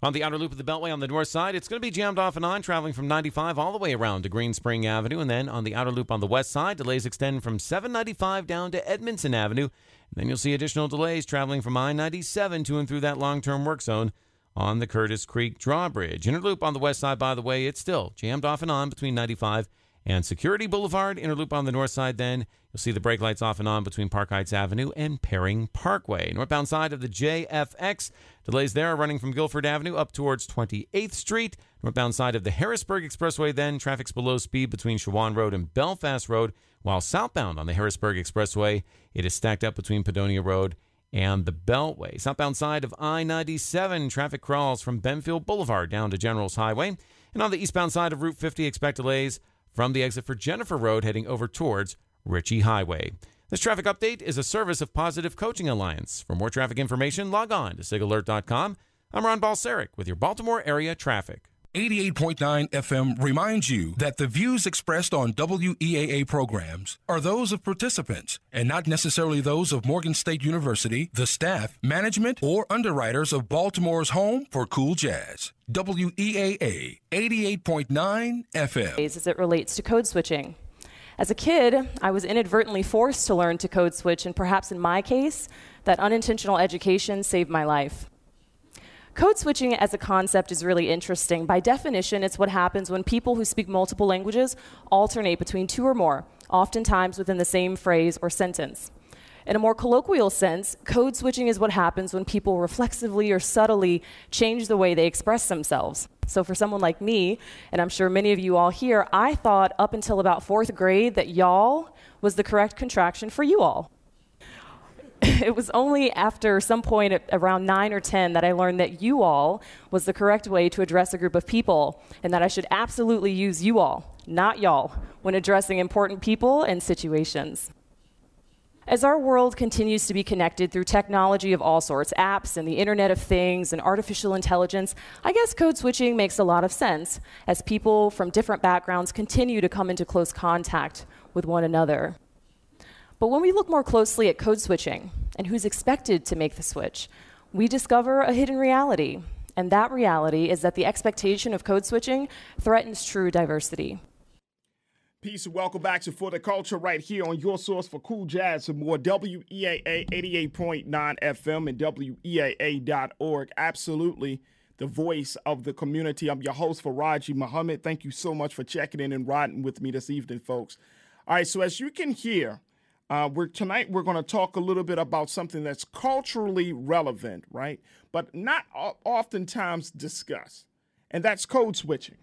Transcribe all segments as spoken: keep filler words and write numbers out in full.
On the outer loop of the Beltway on the north side, it's going to be jammed off and on, traveling from ninety-five all the way around to Green Spring Avenue. And then on the outer loop on the west side, delays extend from seven ninety-five down to Edmondson Avenue. And then you'll see additional delays traveling from I ninety-seven to and through that long-term work zone on the Curtis Creek Drawbridge. Inner loop on the west side, by the way, it's still jammed off and on between ninety-five and Security Boulevard. Inner loop on the north side, then you'll see the brake lights off and on between Park Heights Avenue and Perring Parkway. Northbound side of the J F X, delays there are running from Guilford Avenue up towards twenty-eighth Street. Northbound side of the Harrisburg Expressway, then traffic's below speed between Shawan Road and Belfast Road, while southbound on the Harrisburg Expressway, it is stacked up between Padonia Road and the Beltway. Southbound side of I ninety-seven, traffic crawls from Benfield Boulevard down to Generals Highway. And on the eastbound side of Route fifty, expect delays from the exit for Jennifer Road heading over towards Ritchie Highway. This traffic update is a service of Positive Coaching Alliance. For more traffic information, log on to sig alert dot com. I'm Ron Balseric with your Baltimore area traffic. eighty-eight point nine F M reminds you that the views expressed on W E A A programs are those of participants and not necessarily those of Morgan State University, the staff, management, or underwriters of Baltimore's home for cool jazz. W E A A, eighty-eight point nine F M. As it relates to code switching. As a kid, I was inadvertently forced to learn to code switch, and perhaps in my case, that unintentional education saved my life. Code switching as a concept is really interesting. By definition, it's what happens when people who speak multiple languages alternate between two or more, oftentimes within the same phrase or sentence. In a more colloquial sense, code switching is what happens when people reflexively or subtly change the way they express themselves. So for someone like me, and I'm sure many of you all here, I thought up until about fourth grade that y'all was the correct contraction for you all. It was only after some point at around nine or ten that I learned that you all was the correct way to address a group of people, and that I should absolutely use you all, not y'all, when addressing important people and situations. As our world continues to be connected through technology of all sorts, apps and the Internet of Things and artificial intelligence, I guess code switching makes a lot of sense as people from different backgrounds continue to come into close contact with one another. But when we look more closely at code switching and who's expected to make the switch, we discover a hidden reality. And that reality is that the expectation of code switching threatens true diversity. Peace and welcome back to For the Culture right here on your source for cool jazz and more. W E A A eighty-eight point nine F M and W E A A dot org. Absolutely the voice of the community. I'm your host, Faraji Muhammad. Thank you so much for checking in and riding with me this evening, folks. All right, so as you can hear, Uh, we're, tonight we're going to talk a little bit about something that's culturally relevant, right? But not o- oftentimes discussed, and that's code switching.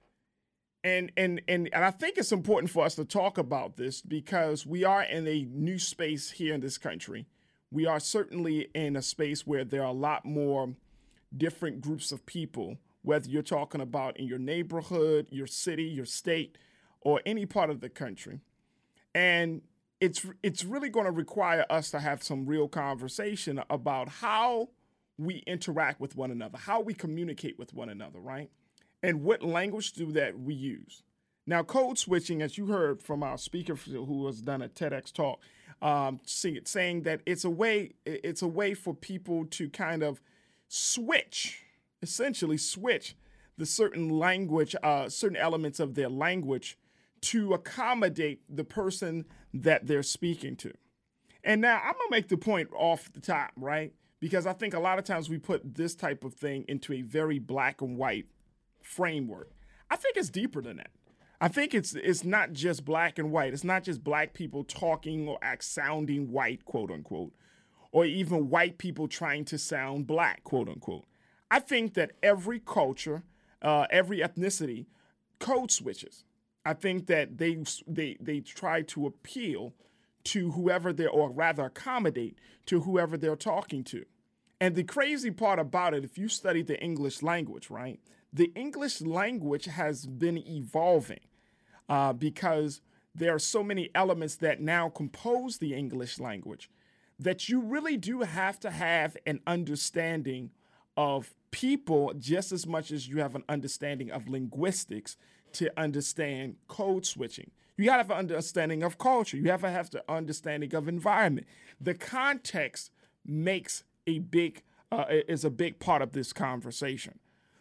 And, and, and, and I think it's important for us to talk about this because we are in a new space here in this country. We are certainly in a space where there are a lot more different groups of people, whether you're talking about in your neighborhood, your city, your state, or any part of the country. And It's it's really going to require us to have some real conversation about how we interact with one another, how we communicate with one another, right? And what language do that we use. Now, code switching, as you heard from our speaker who has done a TEDx talk, um, saying that it's a way it's a way for people to kind of switch, essentially switch the certain language, uh, certain elements of their language to accommodate the person that they're speaking to. And now I'm going to make the point off the top, right? Because I think a lot of times we put this type of thing into a very black and white framework. I think it's deeper than that. I think it's it's not just black and white. It's not just black people talking or act sounding white, quote unquote, or even white people trying to sound black, quote unquote. I think that every culture, uh, every ethnicity code switches. I think that they they they try to appeal to whoever they're, or rather accommodate to whoever they're talking to. And the crazy part about it, if you study the English language, right, the English language has been evolving uh, because there are so many elements that now compose the English language that you really do have to have an understanding of people just as much as you have an understanding of linguistics to understand code switching. You got to have an understanding of culture. You have to have an understanding of environment. The context makes a big uh, is a big part of this conversation.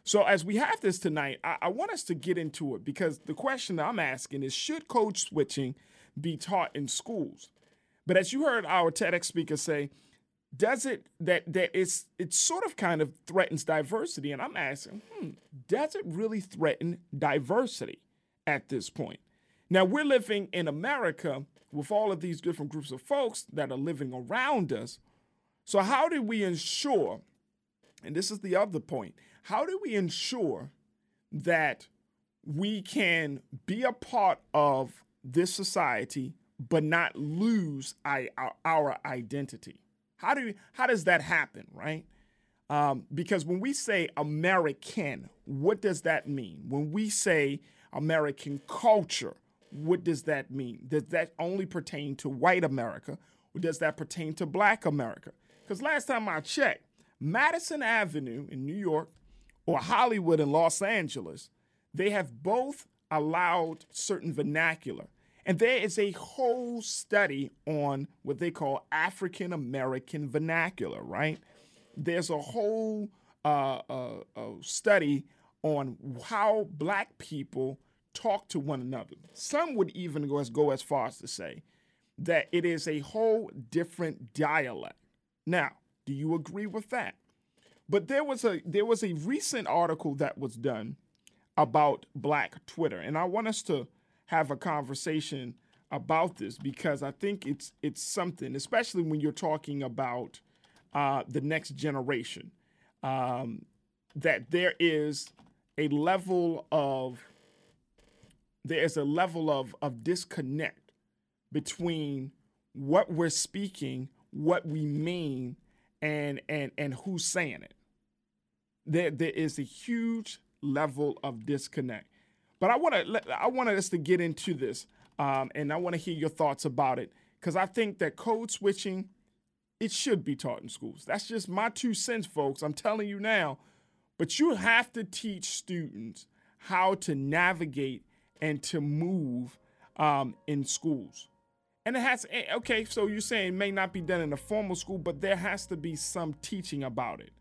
So as we have this tonight, I, I want us to get into it because the question that I'm asking is, should code switching be taught in schools? But as you heard our TEDx speaker say, does it that that it's it sort of kind of threatens diversity? And I'm asking, hmm, does it really threaten diversity at this point? Now, we're living in America with all of these different groups of folks that are living around us. So how do we ensure, and this is the other point, how do we ensure that we can be a part of this society but not lose I, our, our identity? How do we, how does that happen, right? Um, because when we say American, what does that mean? When we say American culture, what does that mean? Does that only pertain to white America, or does that pertain to black America? Because last time I checked, Madison Avenue in New York or Hollywood in Los Angeles, they have both allowed certain vernacular. And there is a whole study on what they call African American vernacular, right? There's a whole uh, uh, uh, study on how black people talk to one another. Some would even go as, go as far as to say that it is a whole different dialect. Now, do you agree with that? But there was a there was a recent article that was done about Black Twitter, and I want us to have a conversation about this because I think it's it's something, especially when you're talking about uh, the next generation, um, that there is a level of there is a level of of disconnect between what we're speaking, what we mean, and and and who's saying it. There there is a huge level of disconnect. But I want to I wanted us to get into this, um, and I want to hear your thoughts about it because I think that code switching, it should be taught in schools. That's just my two cents, folks. I'm telling you now. But you have to teach students how to navigate and to move um, in schools. And it has, okay, so you're saying it may not be done in a formal school, but there has to be some teaching about it.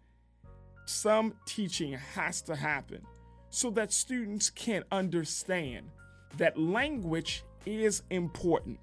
Some teaching has to happen so that students can understand that language is important.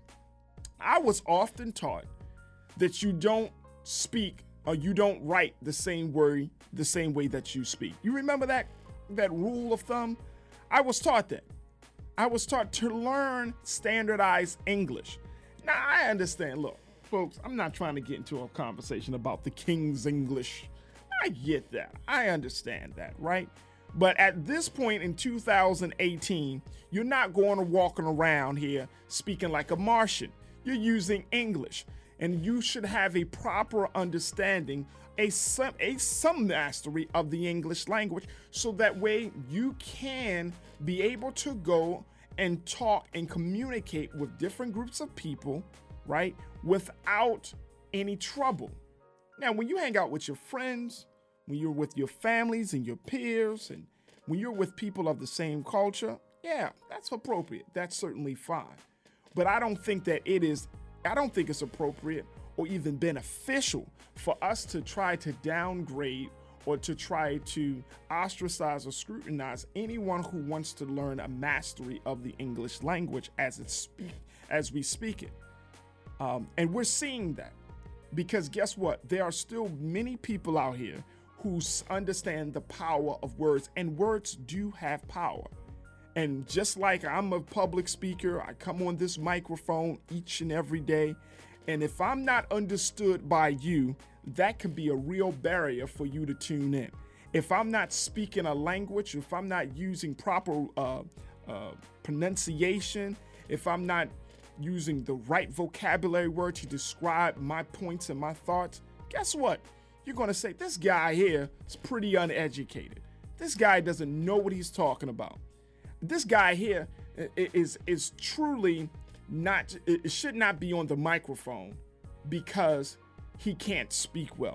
I was often taught that you don't speak or you don't write the same word the same way that you speak. You remember that, that rule of thumb? I was taught that. I was taught to learn standardized English. Now, I understand. Look, folks, I'm not trying to get into a conversation about the King's English. I get that. I understand that, right? But at this point in two thousand eighteen, you're not going to walking around here speaking like a Martian. You're using English, and you should have a proper understanding, a some, a some mastery of the English language, so that way you can be able to go and talk and communicate with different groups of people, right, without any trouble. Now, when you hang out with your friends, when you're with your families and your peers, and when you're with people of the same culture, yeah, that's appropriate. That's certainly fine. But I don't think that it is, I don't think it's appropriate or even beneficial for us to try to downgrade or to try to ostracize or scrutinize anyone who wants to learn a mastery of the English language as it speak, as we speak it. Um, and we're seeing that because guess what? There are still many people out here who understand the power of words, and words do have power. And just like I'm a public speaker, I come on this microphone each and every day. And if I'm not understood by you, that can be a real barrier for you to tune in. If I'm not speaking a language, if I'm not using proper uh, uh, pronunciation, if I'm not using the right vocabulary word to describe my points and my thoughts, guess what? You're going to say, this guy here is pretty uneducated. This guy doesn't know what he's talking about. This guy here is, is truly not, it should not be on the microphone because he can't speak well.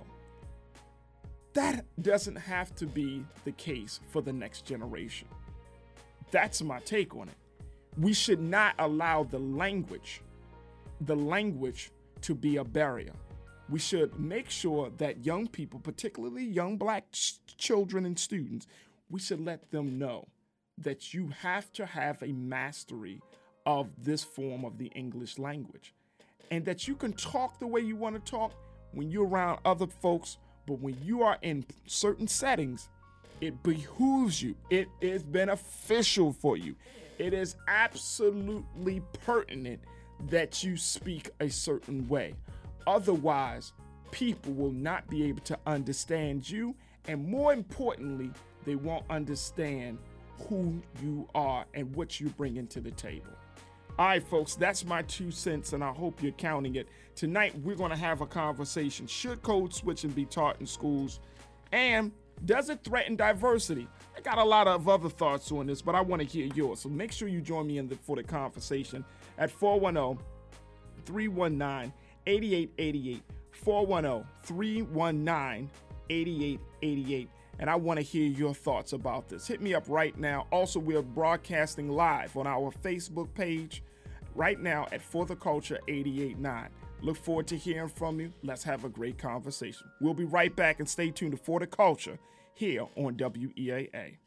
That doesn't have to be the case for the next generation. That's my take on it. We should not allow the language, the language to be a barrier. We should make sure that young people, particularly young black ch- children and students, we should let them know that you have to have a mastery of this form of the English language, and that you can talk the way you want to talk when you're around other folks, but when you are in certain settings, it behooves you. It is beneficial for you. It is absolutely pertinent that you speak a certain way. Otherwise, people will not be able to understand you, and more importantly, they won't understand who you are and what you bring into the table. All right, folks, that's my two cents, and I hope you're counting it. Tonight, we're going to have a conversation. Should code switching be taught in schools? And does it threaten diversity? I got a lot of other thoughts on this, but I want to hear yours. So make sure you join me in the, for the conversation at four one zero, three one nine, eight eight eight eight, four one zero, three one nine, eight eight eight eight. And I want to hear your thoughts about this. Hit me up right now. Also, we are broadcasting live on our Facebook page right now at For the Culture eight eight nine. Look forward to hearing from you. Let's have a great conversation. We'll be right back, and stay tuned to For the Culture here on W E A A.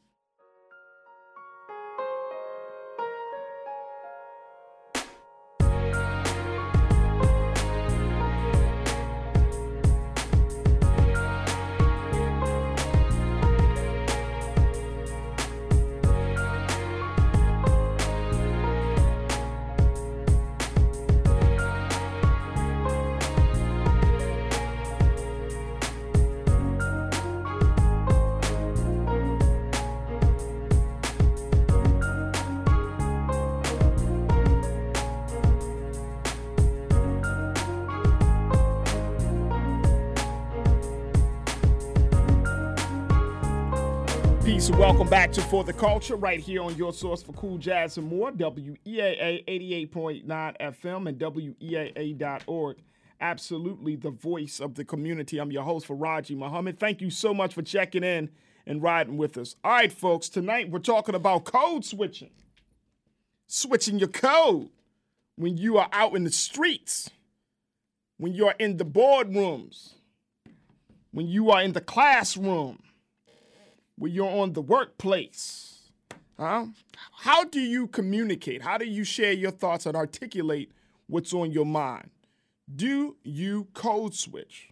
Peace and welcome back to For the Culture right here on your source for cool jazz and more, W E A A eighty-eight point nine F M and W E A A dot org. Absolutely the voice of the community. I'm your host, Faraji Muhammad. Thank you so much for checking in and riding with us. All right, folks, tonight we're talking about code switching. Switching your code when you are out in the streets, when you are in the boardrooms, when you are in the classroom, when you're on the workplace. Huh? How do you communicate? How do you share your thoughts and articulate what's on your mind? Do you code switch?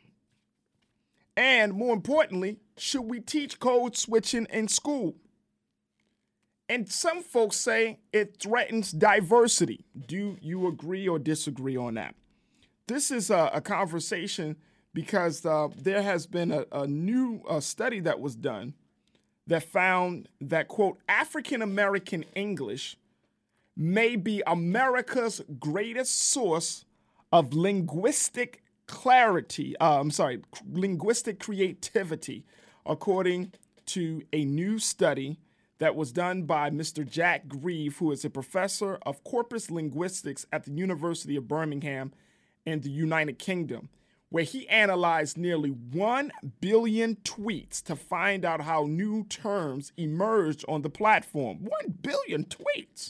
And more importantly, should we teach code switching in school? And some folks say it threatens diversity. Do you agree or disagree on that? This is a, a conversation because uh, there has been a, a new uh, study that was done that found that, quote, African American English may be America's greatest source of linguistic clarity, uh, I'm sorry, linguistic creativity, according to a new study that was done by Mister Jack Grieve, who is a professor of corpus linguistics at the University of Birmingham in the United Kingdom, where he analyzed nearly one billion tweets to find out how new terms emerged on the platform. one billion tweets.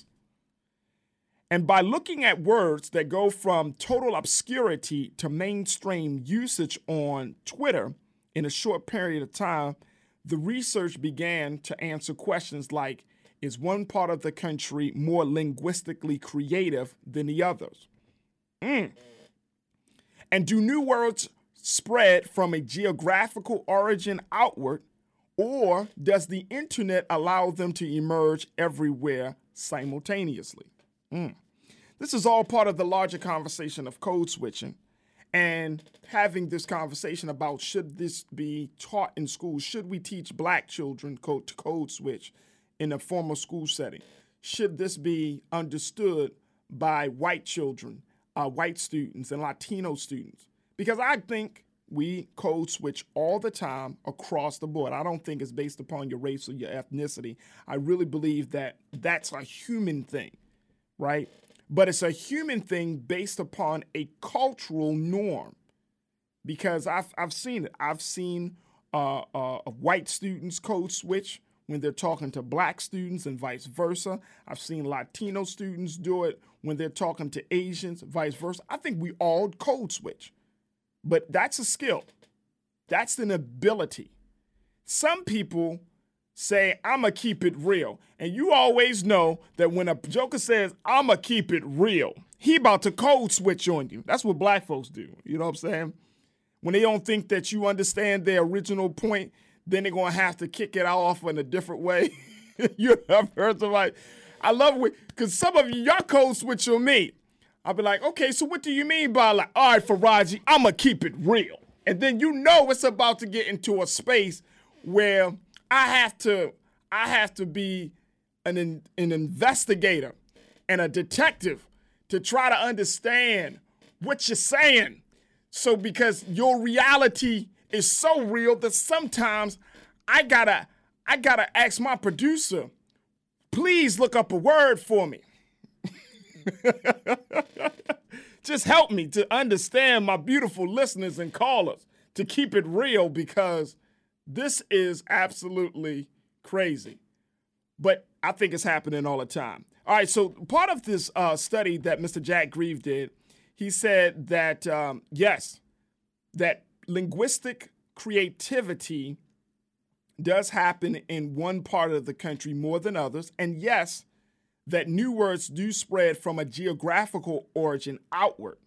And by looking at words that go from total obscurity to mainstream usage on Twitter in a short period of time, the research began to answer questions like, is one part of the country more linguistically creative than the others? Mm. And do new words spread from a geographical origin outward, or does the internet allow them to emerge everywhere simultaneously? Mm. This is all part of the larger conversation of code switching and having this conversation about should this be taught in schools? Should we teach black children code to code switch in a formal school setting? Should this be understood by white children? Uh, white students and Latino students, because I think we code switch all the time across the board. I don't think it's based upon your race or your ethnicity. I really believe that that's a human thing, right? But it's a human thing based upon a cultural norm, because I've, I've seen it. I've seen uh, uh, white students code switch when they're talking to black students and vice versa. I've seen Latino students do it when they're talking to Asians, vice versa. I think we all code switch, but that's a skill. That's an ability. Some people saying, I'm going to keep it real. And you always know that when a joker says, I'm going to keep it real, he about to code switch on you. That's what black folks do. You know what I'm saying? When they don't think that you understand their original point, then they're going to have to kick it off in a different way. You have heard somebody. I love it because some of you, y'all code switch on me. I'll be like, okay, so what do you mean by like, all right, Faraji, I'm going to keep it real. And then you know it's about to get into a space where I have to I have to be an, an investigator and a detective to try to understand what you're saying. So because your reality is so real that sometimes I gotta I gotta ask my producer, please look up a word for me. Just help me to understand my beautiful listeners and callers to keep it real, because this is absolutely crazy. But I think it's happening all the time. All right, so part of this uh, study that Mister Jack Grieve did, he said that, um, yes, that linguistic creativity does happen in one part of the country more than others. And yes, that new words do spread from a geographical origin outward.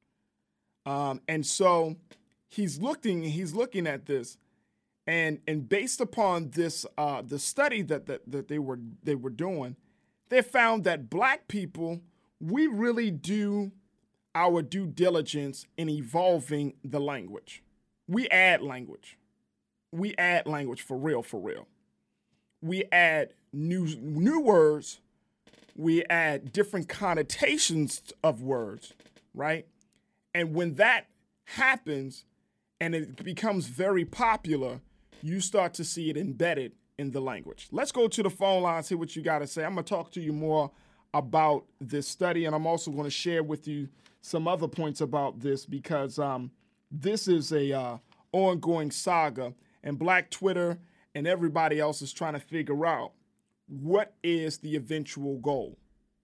Um, and so he's looking, he's looking at this, and and based upon this, uh, the study that, that that they were they were doing, they found that black people, we really do our due diligence in evolving the language. We add language. We add language for real, for real. We add new new words. We add different connotations of words, right? And when that happens and it becomes very popular, you start to see it embedded in the language. Let's go to the phone line, see what you got to say. I'm going to talk to you more about this study, and I'm also going to share with you some other points about this, because um, this is a uh, ongoing saga, and Black Twitter and everybody else is trying to figure out what is the eventual goal.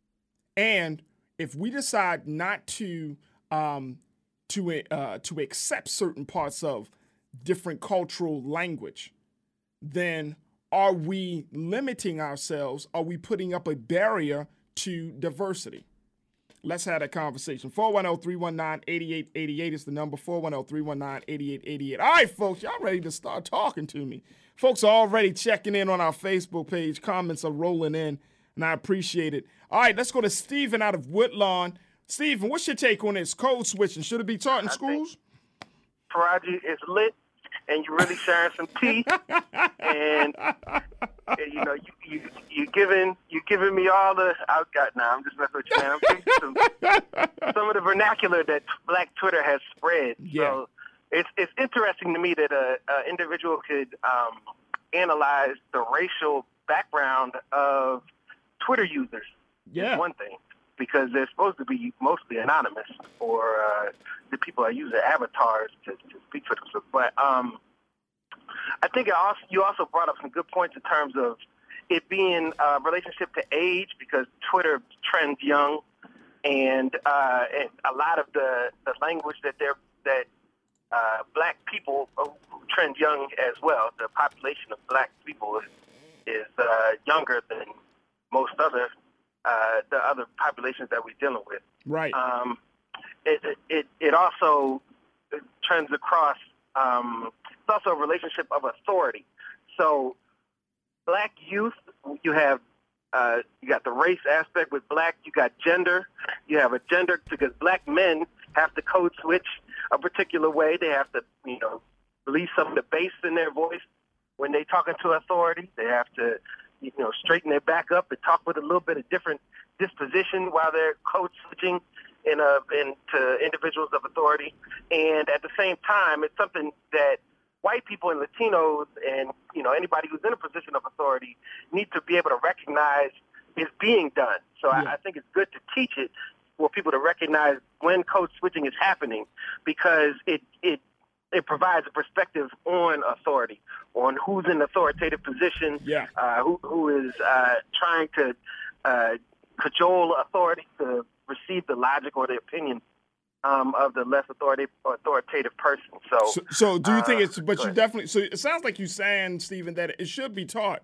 And if we decide not to um, to uh, to accept certain parts of different cultural language, then are we limiting ourselves? Are we putting up a barrier to diversity? Let's have that conversation. four one zero, three one nine, eight eight eight eight is the number, four one zero, three one nine, eight eight eight eight. All right, folks, y'all ready to start talking to me. Folks are already checking in on our Facebook page. Comments are rolling in, and I appreciate it. All right, let's go to Stephen out of Woodlawn. Stephen, what's your take on this code switching? Should it be taught in I schools? Faraji is lit, and you're really sharing some tea. and, and you know, you you you giving you giving me all the I've got now. I'm just messing with you, man. I'm taking some some of the vernacular that Black Twitter has spread. Yeah. So it's it's interesting to me that a, a individual could um, analyze the racial background of Twitter users. Yeah. Is one thing, because they're supposed to be mostly anonymous, or uh, the people are using avatars to, to speak for themselves. But um, I think it also, you also brought up some good points in terms of it being a relationship to age, because Twitter trends young, and, uh, and a lot of the, the language that they're that uh, black people trend young as well. The population of black people is, is uh, younger than most other uh, the other populations that we're dealing with. Right. Um, it, it it also trends across. Um, it's also a relationship of authority. So, black youth, you have uh, you got the race aspect with black. You got gender. You have a gender, because black men have to code switch a particular way. They have to, you know, release some of the bass in their voice when they talking to authority. They have to, you know, straighten their back up and talk with a little bit of different disposition while they're code switching in a into individuals of authority. And at the same time, it's something that white people and Latinos and, you know, anybody who's in a position of authority need to be able to recognize is being done. So yeah. I, I think it's good to teach it for people to recognize when code switching is happening, because it it it provides a perspective on authority, on who's in authoritative position, yeah. uh, who who is uh, trying to uh, cajole authority to receive the logic or the opinion um, of the less authoritative authoritative person. So, so, so do you think uh, it's? But you definitely. So it sounds like you're saying, Stephen, that it should be taught.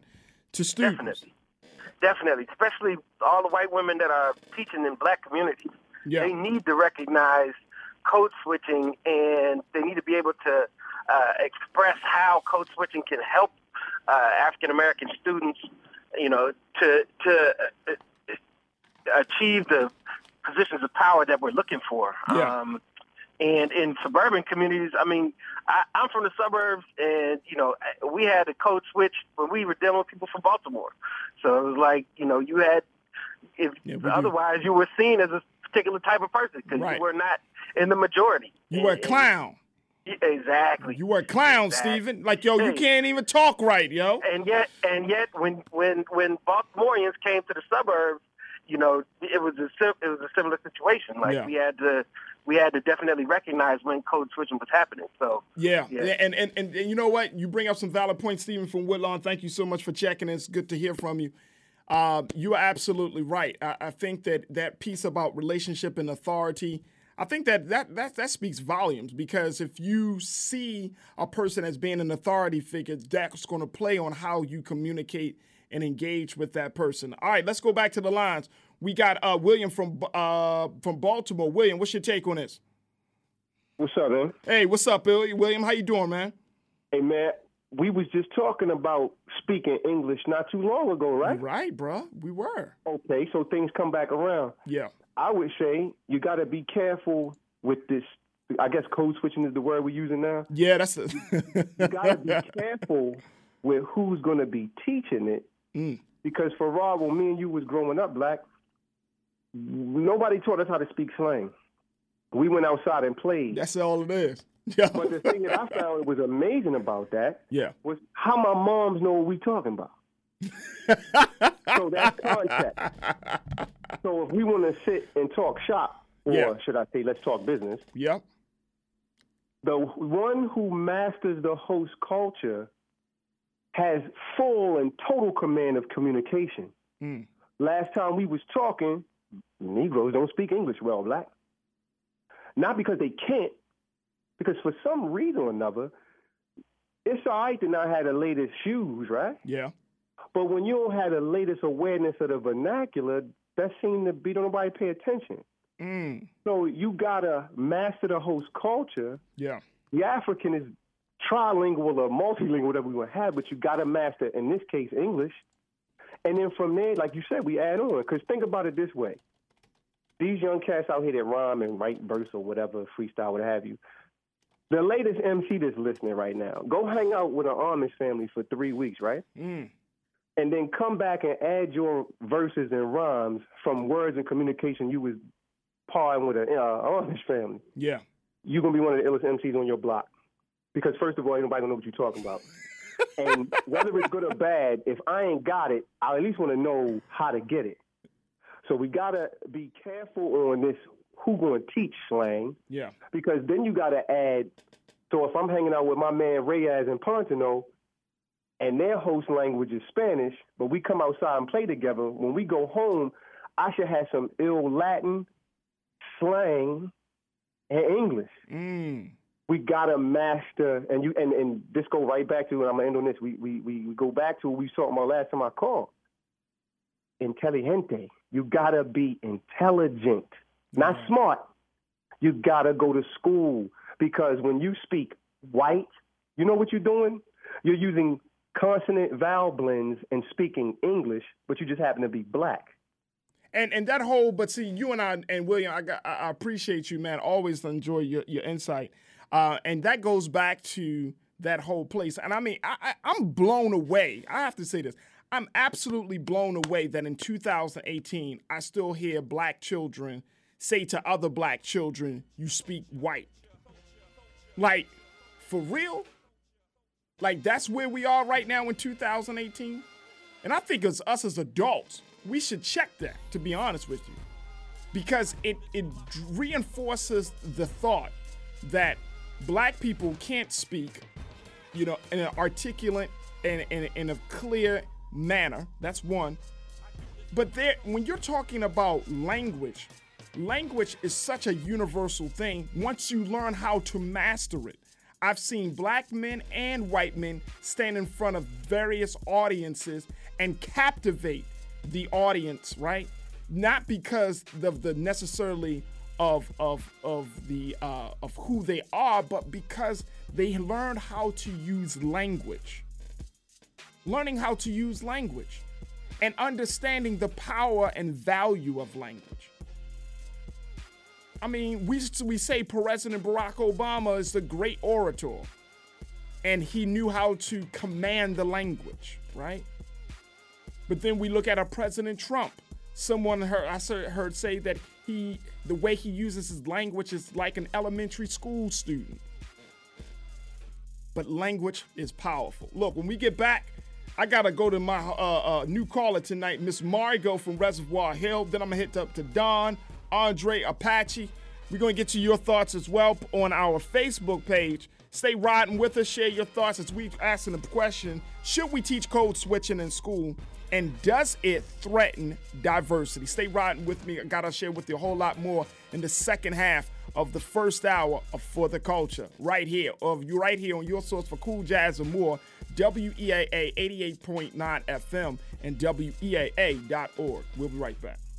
to students. Definitely. Definitely, especially all the white women that are teaching in black communities. Yeah. They need to recognize code switching, and they need to be able to uh, express how code switching can help uh, African American students, you know, to to uh, achieve the positions of power that we're looking for. Yeah. Um, and in suburban communities, I mean, I, I'm from the suburbs, and, you know, we had a code switch when we were dealing with people from Baltimore. So it was like, you know, you had, if Yeah, we do. otherwise you were seen as a particular type of person because Right. you were not in the majority. You were a clown. And- exactly. You were a clown, Exactly. Stephen. Like, yo, you Hey. can't even talk right, yo. And yet, and yet, when when when Baltimoreans came to the suburbs, you know, it was a sim- it was a similar situation. Like Yeah. we had to we had to definitely recognize when code switching was happening. So Yeah, Yeah. yeah. And, and, and, and you know what? You bring up some valid points, Stephen from Woodlawn. Thank you so much for checking. It's good to hear from you. Uh, you are absolutely right. I, I think that that piece about relationship and authority, I think that that, that that speaks volumes, because if you see a person as being an authority figure, that's going to play on how you communicate and engage with that person. All right, let's go back to the lines. We got uh, William from uh, from Baltimore. William, what's your take on this? What's up, man? Hey, what's up, Billy? William? How you doing, man? Hey, man, we was just talking about speaking English not too long ago, right? Right, bro. We were. Okay, so things come back around. Yeah. I would say you got to be careful with this. I guess code switching is the word we're using now. Yeah, that's it. You got to be careful with who's going to be teaching it. Mm. Because for Rob, when me and you was growing up, Black, nobody taught us how to speak slang. We went outside and played. That's all it is. Yeah. But the thing that I found was amazing about that Yeah. was how my moms know what we talking about. So that's context. So if we want to sit and talk shop, or Yeah. should I say, let's talk business, Yep. the one who masters the host culture has full and total command of communication. Mm. Last time we was talking, Negroes don't speak English well, Black. Not because they can't, because for some reason or another, it's all right to not have the latest shoes, right? Yeah. But when you don't have the latest awareness of the vernacular, that seems to be, don't nobody pay attention. Mm. So you got to master the host culture. Yeah. The African is trilingual or multilingual, whatever we want to have, but you got to master, in this case, English. And then from there, like you said, we add on. Because think about it this way. These young cats out here that rhyme and write verse or whatever, freestyle, what have you. The latest M C that's listening right now, go hang out with an Amish family for three weeks, right? Mm. And then come back and add your verses and rhymes from words and communication you was parring with an uh, Amish family. Yeah. You're going to be one of the illest M Cs on your block. Because first of all, ain't nobody gonna know what you're talking about. And whether it's good or bad, if I ain't got it, I at least want to know how to get it. So we got to be careful on this who going to teach slang. Yeah. Because then you got to add, so if I'm hanging out with my man Reyes in Pontano, and their host language is Spanish, but we come outside and play together, when we go home, I should have some ill Latin, slang, and English. Mm. We gotta master, and you and, and this go right back to, and I'm gonna end on this. We we we, we go back to what we saw about last time I called. Intelligente. You gotta be intelligent, not Yeah. smart. You gotta go to school, because when you speak white, you know what you're doing? You're using consonant vowel blends and speaking English, but you just happen to be Black. And and that whole, but see, you and I and William, I got, I appreciate you, man. Always enjoy your, your insight. Uh, and that goes back to that whole place. And I mean, I, I, I'm blown away. I have to say this. I'm absolutely blown away that in two thousand eighteen, I still hear Black children say to other Black children, you speak white. Like, for real? Like, that's where we are right now in two thousand eighteen? And I think as us as adults, we should check that, to be honest with you. Because it, it reinforces the thought that Black people can't speak, you know, in an articulate and in, in a clear manner. That's one. But there, when you're talking about language, language is such a universal thing once you learn how to master it. I've seen Black men and white men stand in front of various audiences and captivate the audience, right? Not because of the necessarily of of of the uh, of who they are, but because they learn how to use language. Learning how to use language and understanding the power and value of language. I mean, we we say President Barack Obama is the great orator, and he knew how to command the language, right? But then we look at a President Trump. Someone heard I heard say that he the way he uses his language is like an elementary school student. But language is powerful. Look, when we get back, I gotta go to my uh, uh, new caller tonight, Miss Margot from Reservoir Hill. Then I'm gonna hit up to Don, Andre, Apache. We're gonna get to your thoughts as well on our Facebook page. Stay riding with us, share your thoughts as we asking the question, should we teach code switching in school? And does it threaten diversity? Stay riding with me. I gotta share with you a whole lot more in the second half of the first hour of For the Culture. Right here, of you right here on your source for cool jazz and more, W E A A eighty-eight point nine F M and W E A A dot org. We'll be right back.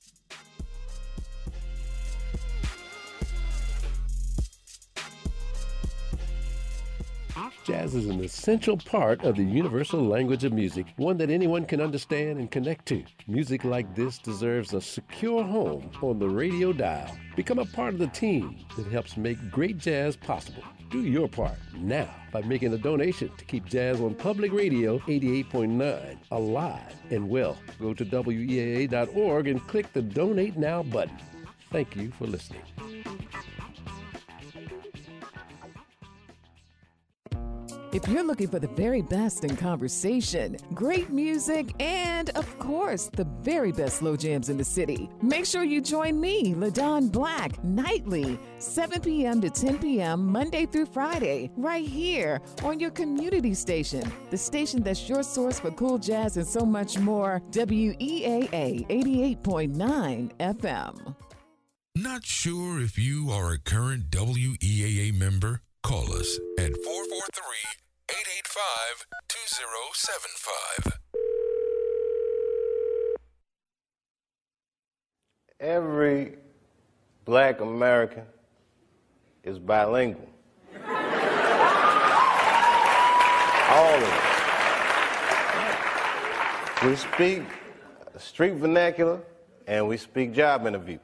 Jazz is an essential part of the universal language of music, one that anyone can understand and connect to. Music like this deserves a secure home on the radio dial. Become a part of the team that helps make great jazz possible. Do your part now by making a donation to keep jazz on public radio eighty-eight point nine alive and well. Go to W E A A dot org and click the Donate Now button. Thank you for listening. If you're looking for the very best in conversation, great music, and, of course, the very best slow jams in the city, make sure you join me, LaDon Black, nightly, seven p.m. to ten p.m., Monday through Friday, right here on your community station, the station that's your source for cool jazz and so much more, W E A A eighty-eight point nine F M. Not sure if you are a current W E A A member? Call us at four four three, eight eight five, two zero seven five. Every black American is bilingual. All of them. We speak street vernacular and we speak job interview.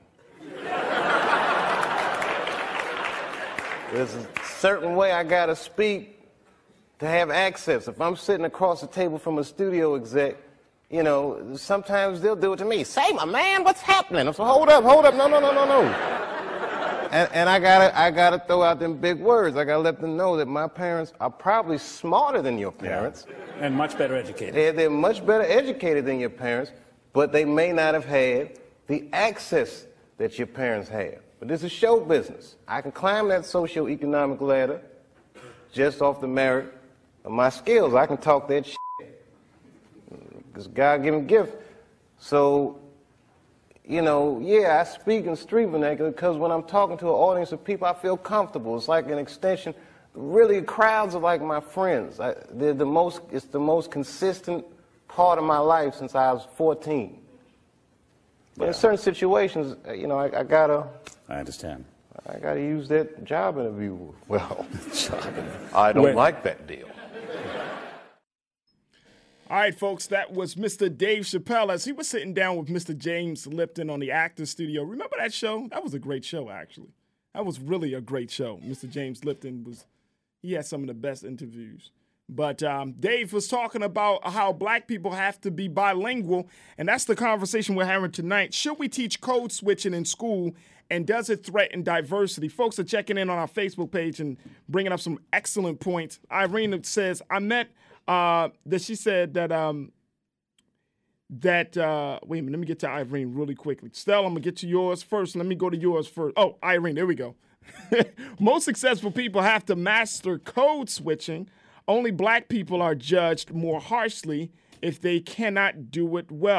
There's a certain way I gotta speak to have access. If I'm sitting across the table from a studio exec, you know, sometimes they'll do it to me. Say, my man, what's happening? I'm so, hold up, hold up, no, no, no, no, no. And, and I gotta, I gotta throw out them big words. I gotta let them know that my parents are probably smarter than your parents. Yeah. And much better educated. They're, they're much better educated than your parents, but they may not have had the access that your parents have. But this is show business. I can climb that socioeconomic ladder just off the merit of my skills. I can talk that shit. It's a God-given gift. So, you know, yeah, I speak in street vernacular because when I'm talking to an audience of people, I feel comfortable. It's like an extension. Really, crowds are like my friends. I, they're the most, it's the most consistent part of my life since I was fourteen. But yeah. In certain situations, you know, I, I gotta... I understand. I gotta use that job interview. Well, I don't Wait. like that deal. All right, folks, that was Mister Dave Chappelle as he was sitting down with Mister James Lipton on the Actors Studio. Remember that show? That was a great show, actually. That was really a great show. Mister James Lipton was, he had some of the best interviews. But um, Dave was talking about how black people have to be bilingual, and that's the conversation we're having tonight. Should we teach code switching in school, and does it threaten diversity? Folks are checking in on our Facebook page and bringing up some excellent points. Irene says, I met, uh, that she said that, um, that uh, wait a minute, let me get to Irene really quickly. Stella, I'm going to get to yours first. Let me go to yours first. Oh, Irene, there we go. Most successful people have to master code switching. Only black people are judged more harshly if they cannot do it well.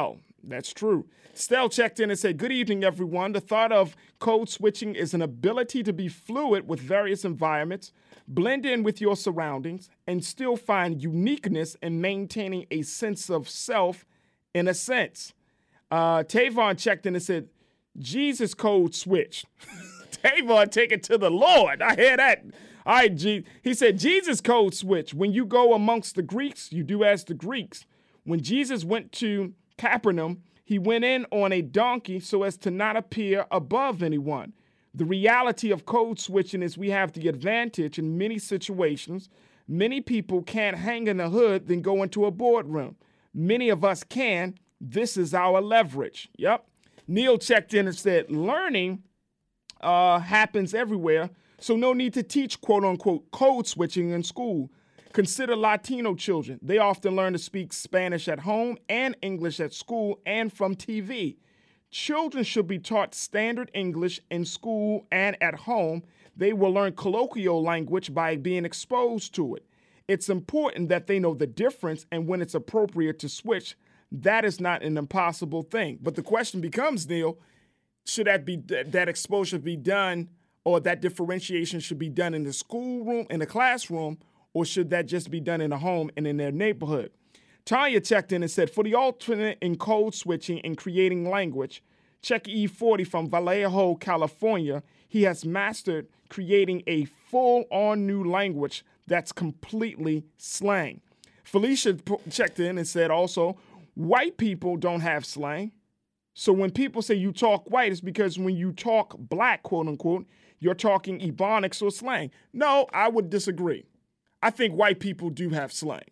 That's true. Stell checked in and said, good evening, everyone. The thought of code switching is an ability to be fluid with various environments, blend in with your surroundings, and still find uniqueness in maintaining a sense of self in a sense. Uh, Tavon checked in and said, Jesus code switch. Tavon, take it to the Lord. I hear that. All right, G. He said, Jesus code switch. When you go amongst the Greeks, you do as the Greeks. When Jesus went to Capernaum, he went in on a donkey so as to not appear above anyone. The reality of code switching is we have the advantage in many situations. Many people can't hang in the hood, then go into a boardroom. Many of us can. This is our leverage. Yep. Neil checked in and said, learning uh, happens everywhere, so no need to teach, quote unquote, code switching in school. Consider Latino children. They often learn to speak Spanish at home and English at school and from T V. Children should be taught standard English in school and at home. They will learn colloquial language by being exposed to it. It's important that they know the difference and when it's appropriate to switch. That is not an impossible thing. But the question becomes, Neil, should that be that exposure be done, or that differentiation should be done in the schoolroom, in the classroom, or should that just be done in the home and in their neighborhood? Tanya checked in and said, for the alternate in code switching and creating language, check E forty from Vallejo, California. He has mastered creating a full-on new language that's completely slang. Felicia checked in and said also, white people don't have slang. So when people say you talk white, it's because when you talk black, quote unquote, you're talking Ebonics or slang. No, I would disagree. I think white people do have slang.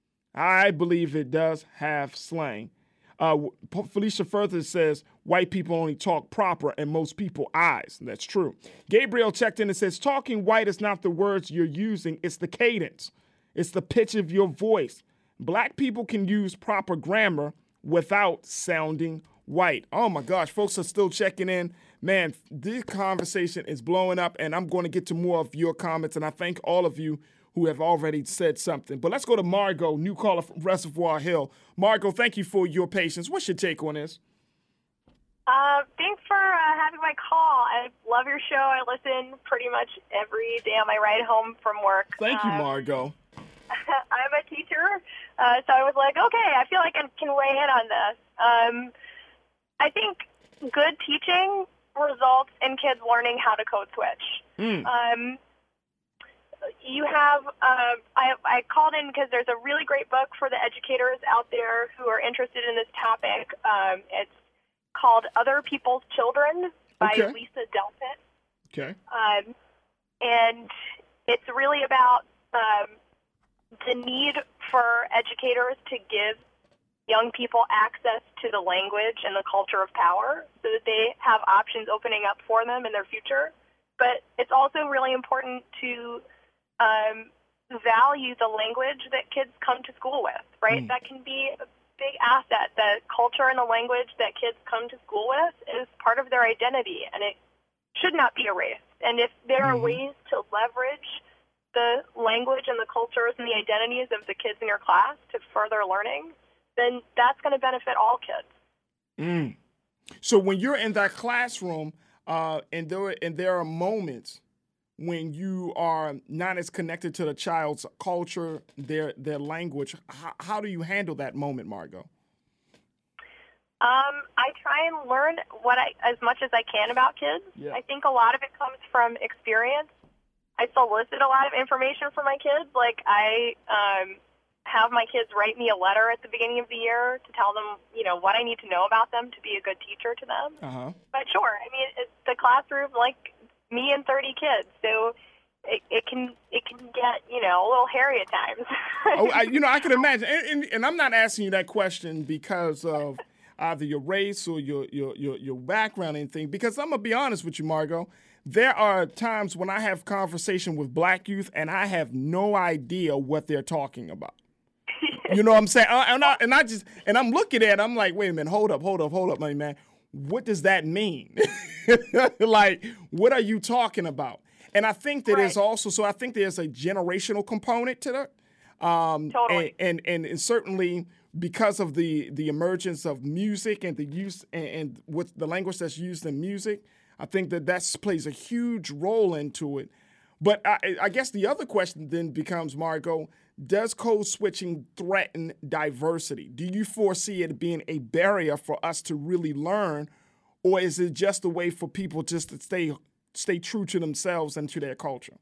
I believe it does have slang. Uh, Felicia further says white people only talk proper and most people eyes. That's true. Gabriel checked in and says talking white is not the words you're using, it's the cadence. It's the pitch of your voice. Black people can use proper grammar without sounding white. Oh my gosh, folks are still checking in. Man, this conversation is blowing up, and I'm going to get to more of your comments, and I thank all of you who have already said something. But let's go to Margot, new caller from Reservoir Hill. Margot, thank you for your patience. What's your take on this? Uh, thanks for uh, having my call. I love your show. I listen pretty much every day on my ride home from work. Thank you, um, Margot. I'm a teacher, uh, so I was like, okay, I feel like I can weigh in on this. Um, I think good teaching results in kids learning how to code switch. Mm. Um, you have, uh, I, I called in because there's a really great book for the educators out there who are interested in this topic. Um, it's called Other People's Children by okay. Lisa Delpit. Okay. Um, and it's really about um, the need for educators to give young people access to the language and the culture of power so that they have options opening up for them in their future. But it's also really important to um, value the language that kids come to school with, right? Mm. That can be a big asset. The culture and the language that kids come to school with is part of their identity, and it should not be erased. And if there mm. are ways to leverage the language and the cultures and the identities of the kids in your class to further learning, then that's going to benefit all kids. Mm. So when you're in that classroom, uh, and there and there are moments when you are not as connected to the child's culture, their their language, how, how do you handle that moment, Margot? Um, I try and learn what I as much as I can about kids. Yeah. I think a lot of it comes from experience. I solicit a lot of information from my kids. Like I um, have my kids write me a letter at the beginning of the year to tell them, you know, what I need to know about them to be a good teacher to them. Uh-huh. But sure, I mean, it's the classroom, like me and thirty kids, so it, it can it can get, you know, a little hairy at times. oh, I, you know, I can imagine, and, and, and I'm not asking you that question because of either your race or your your your, your background or anything. Because I'm gonna be honest with you, Margot. There are times when I have conversation with black youth and I have no idea what they're talking about. You know what I'm saying? And I, and I just and I'm looking at it, I'm like, wait a minute, hold up, hold up, hold up, my man. What does that mean? Like, what are you talking about? And I think that right. is also so I think there's a generational component to that. Um, Totally. And, and, and certainly because of the, the emergence of music and the use and, and with the language that's used in music, I think that that plays a huge role into it. But I, I guess the other question then becomes, Margot, does code switching threaten diversity? Do you foresee it being a barrier for us to really learn, or is it just a way for people just to stay stay true to themselves and to their culture?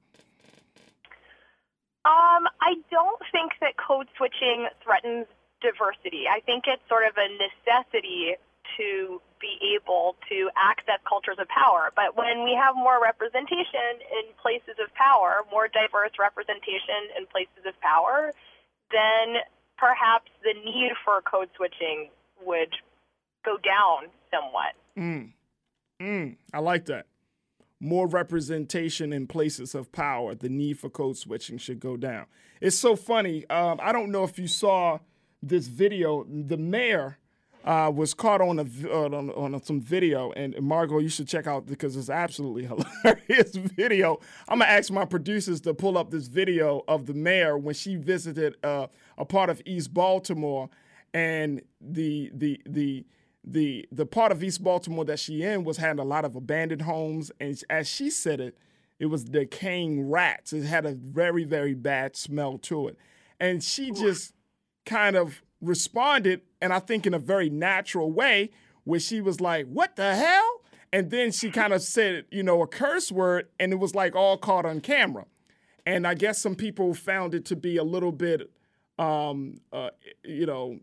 Um, I don't think that code switching threatens diversity. I think it's sort of a necessity to be able to access cultures of power. But when we have more representation in places of power, more diverse representation in places of power, then perhaps the need for code switching would go down somewhat. Mm. Mm. I like that. More representation in places of power, the need for code switching should go down. It's so funny. Um, I don't know if you saw this video. The mayor uh, was caught on a uh, on, on some video, and Margot, you should check out because it's absolutely hilarious video. I'm gonna ask my producers to pull up this video of the mayor when she visited uh, a part of East Baltimore, and the the the. The the part of East Baltimore that she in was having a lot of abandoned homes, and as she said it, it was decaying rats. It had a very, very bad smell to it. And she just kind of responded, and I think in a very natural way, where she was like, what the hell? And then she kind of said, you know, a curse word, and it was like all caught on camera. And I guess some people found it to be a little bit, um, uh, you know,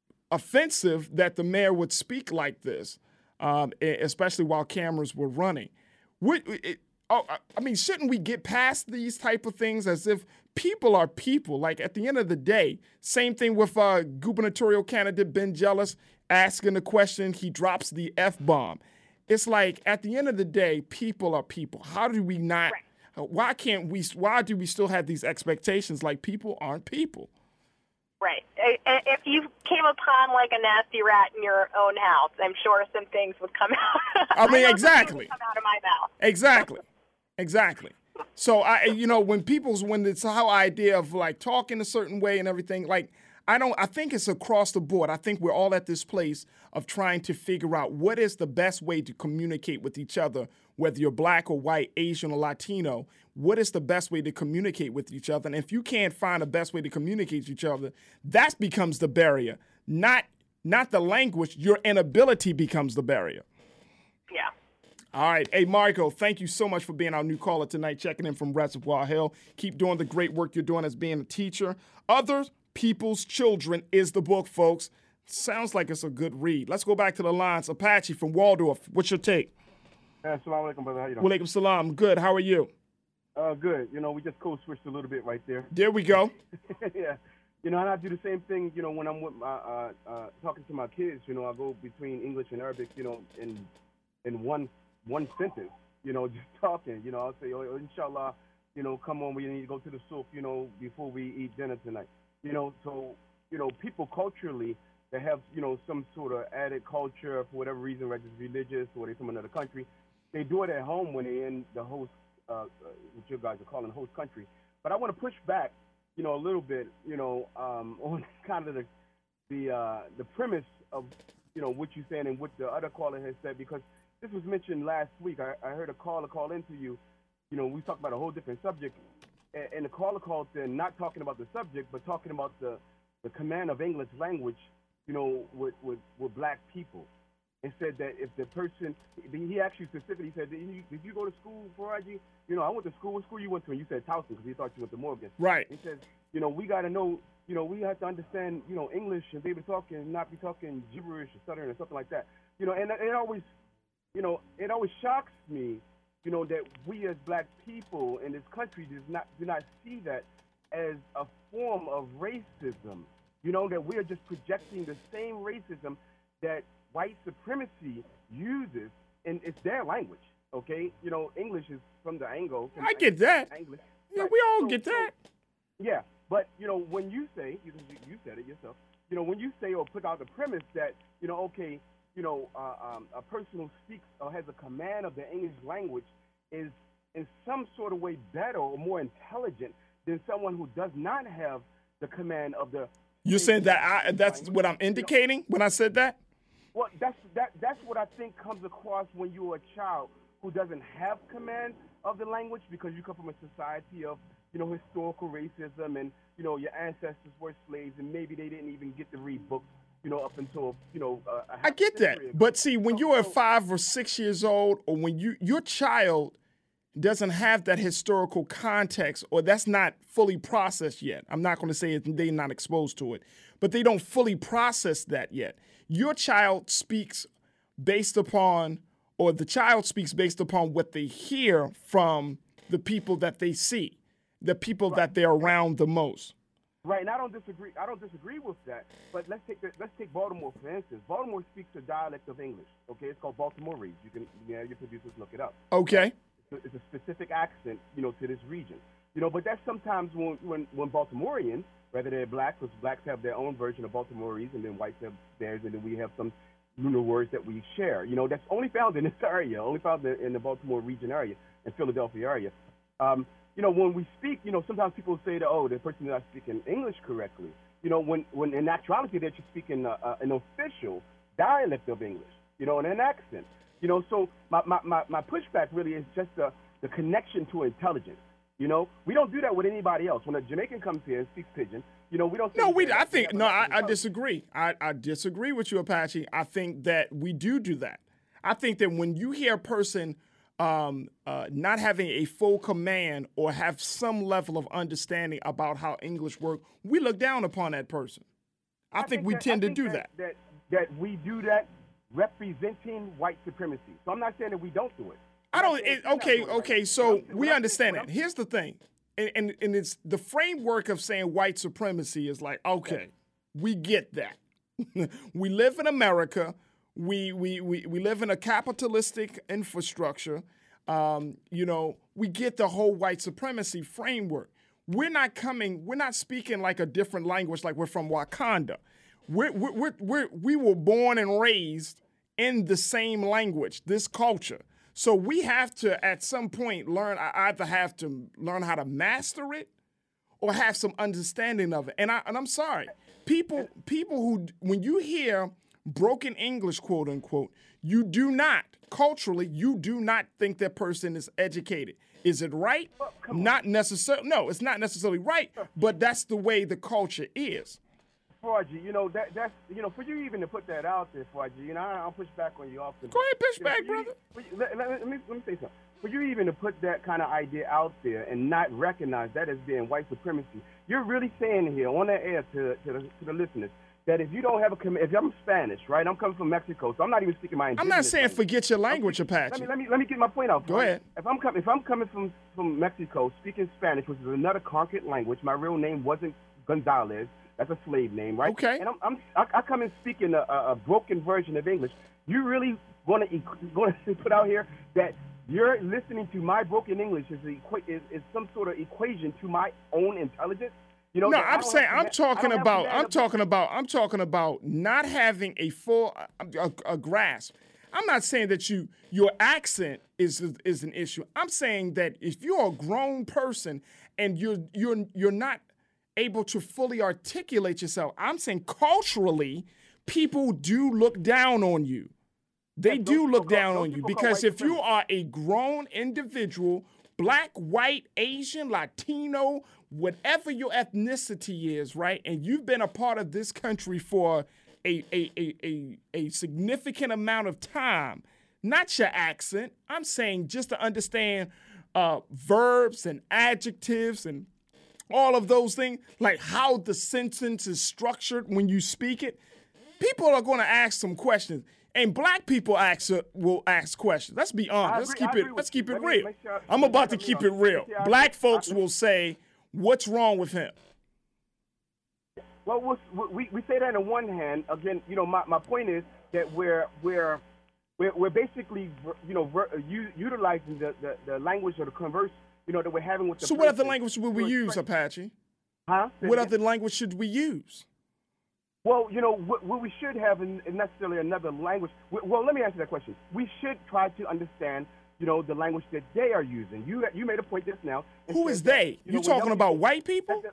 offensive that the mayor would speak like this, um, especially while cameras were running. Would, it, oh, I mean, shouldn't we get past these type of things as if people are people? Like at the end of the day, same thing with uh, gubernatorial candidate Ben Jealous asking the question, he drops the F-bomb. It's like at the end of the day, people are people. How do we not, right. why can't we, why do we still have these expectations like people aren't people? Right. If you came upon like a nasty rat in your own house, I'm sure some things would come out. I mean, I exactly. Come out of my mouth. Exactly. Exactly. So I, you know, when people's when it's how idea of like talking a certain way and everything, like I don't. I think it's across the board. I think we're all at this place of trying to figure out what is the best way to communicate with each other, whether you're black or white, Asian or Latino. What is the best way to communicate with each other? And if you can't find a best way to communicate with each other, that becomes the barrier, not not the language. Your inability becomes the barrier. Yeah. All right. Hey, Margot, thank you so much for being our new caller tonight, checking in from Reservoir Hill. Keep doing the great work you're doing as being a teacher. Other People's Children is the book, folks. Sounds like it's a good read. Let's go back to the lines. Apache from Waldorf, what's your take? Assalamu alaikum, brother. How you doing? Walaikum salam. Good. How are you? Uh, good. You know, we just code switched a little bit right there. There we go. Yeah. You know, and I do the same thing, you know, when I'm with my, uh, uh, talking to my kids, you know, I go between English and Arabic, you know, in in one one sentence, you know, just talking. You know, I'll say, oh, inshallah, you know, come on, we need to go to the souk, you know, before we eat dinner tonight. You know, so, you know, people culturally, they have, you know, some sort of added culture for whatever reason, whether it's religious or they're from another country. They do it at home when they're in the host Uh, what you guys are calling host country. But I want to push back, you know, a little bit, you know, um, on kind of the the uh, the premise of, you know, what you're saying and what the other caller has said, because this was mentioned last week. I, I heard a caller call into you, you know, we talked about a whole different subject, and, and the caller called in not talking about the subject, but talking about the, the command of English language, you know, with, with, with black people. And said that if the person, he actually specifically said, did you, did you go to school for I G? You know, I went to school. What school you went to? And you said Towson because he thought you went to Morgan. Right. He said, you know, we got to know, you know, we have to understand, you know, English and be able to talk and not be talking gibberish or stuttering or something like that. You know, and it always, you know, it always shocks me, you know, that we as black people in this country does not do not see that as a form of racism. You know, that we are just projecting the same racism that white supremacy uses, and it's their language, okay? You know, English is from the Anglo. From I get that. English. Yeah, right. we all so, get that. So, yeah, but, you know, when you say, you, you said it yourself, you know, when you say or put out the premise that, you know, okay, you know, uh, um, a person who speaks or has a command of the English language is in some sort of way better or more intelligent than someone who does not have the command of the. You're saying that I, that's what I'm indicating when I said that? Well, that's that that's what I think comes across when you're a child who doesn't have command of the language because you come from a society of, you know, historical racism and, you know, your ancestors were slaves and maybe they didn't even get to read books, you know, up until, you know, uh, I get that. But see, when you are five or six years old, or when you your child doesn't have that historical context, or that's not fully processed yet. I'm not going to say it, they're not exposed to it, but they don't fully process that yet. Your child speaks based upon, or the child speaks based upon what they hear from the people that they see, the people right. that they're around the most. Right, and I don't disagree. I don't disagree with that. But let's take the, let's take Baltimore for instance. Baltimore speaks a dialect of English. Okay, it's called Baltimoreese. You can, you know, your producers look it up. Okay. It's a, it's a specific accent, you know, to this region. You know, but that's sometimes when when, when Baltimoreans, whether they're black, because blacks have their own version of Baltimoreese, and then whites have theirs, and then we have some, you know, words that we share. You know, that's only found in this area, only found in the Baltimore region area, in Philadelphia area. Um, You know, when we speak, you know, sometimes people say that, oh, the person is not speaking English correctly. You know, when, when in actuality they're just speaking uh, uh, an official dialect of English, you know, and an accent. You know, so my, my, my, my pushback really is just the, the connection to intelligence. You know, we don't do that with anybody else. When a Jamaican comes here and speaks Pidgin, you know, we don't. No, we. I think no. I, I disagree. I, I disagree with you, Apache. I think that we do do that. I think that when you hear a person um, uh, not having a full command or have some level of understanding about how English works, we look down upon that person. I, I think, think we that, tend I to do that, that. That that we do that representing white supremacy. So I'm not saying that we don't do it. I don't. It, okay, okay. So we understand it. Here's the thing, and, and and it's the framework of saying white supremacy is like, okay, we get that. We live in America. We we we we live in a capitalistic infrastructure. Um, you know, we get the whole white supremacy framework. We're not coming. We're not speaking like a different language, like we're from Wakanda. We're we're we're, we're we were born and raised in the same language, this culture. So we have to, at some point, learn, I either have to learn how to master it or have some understanding of it. And, I, and I'm sorry, people, people who, when you hear broken English, quote unquote, you do not, culturally, you do not think that person is educated. Is it right? Not necessarily. No, it's not necessarily right, but that's the way the culture is. Forgy, you know, that that's, you know, for you even to put that out there, Forgy, you know, I'll push back on you often. Go ahead, push you know, back, you, brother. You, let, let, let, me, let me say something. For you even to put that kind of idea out there and not recognize that as being white supremacy, you're really saying here on the air to, to, the, to the listeners that if you don't have a, if I'm Spanish, right, I'm coming from Mexico, so I'm not even speaking my indigenous I'm not saying language. Forget your language, speaking, Apache. Let me, let me, let me get my point out. Go ahead. If I'm, com- if I'm coming from, from Mexico speaking Spanish, which is another conquered language, my real name wasn't Gonzalez. That's a slave name, right? Okay. And I'm, I'm I, I come in speaking a, a broken version of English. You really going to going to put out here that you're listening to my broken English is, equa- is is some sort of equation to my own intelligence? You know, no, I'm saying I'm talking about I'm talking about I'm talking about not having a full a, a grasp. I'm not saying that you your accent is is an issue. I'm saying that if you're a grown person and you're you're you're not able to fully articulate yourself, I'm saying culturally, people do look down on you. They yeah, do look call, down on you because if you are a grown individual, black, white, Asian, Latino, whatever your ethnicity is, right, and you've been a part of this country for a, a, a, a, a significant amount of time, not your accent, I'm saying just to understand uh, verbs and adjectives and all of those things, like how the sentence is structured when you speak it, people are going to ask some questions. And black people ask, uh, will ask questions. Let's be honest. Let's keep it. Let's keep it real. I'm about to keep it real. Black folks will say, "What's wrong with him?" Well, we we say that on one hand. Again, you know, my, my point is that we're we're we're, we're basically you know utilizing the, the, the language or the converse you know that we're having with the. So, what other language would we use, Apache? Huh? What other language should we use? Well, you know, what, what we should have in, in necessarily another language. Well, let me answer that question. We should try to understand, you know, the language that they are using. You you made a point just now. Who is they? You, know, you talking about white people? The, the,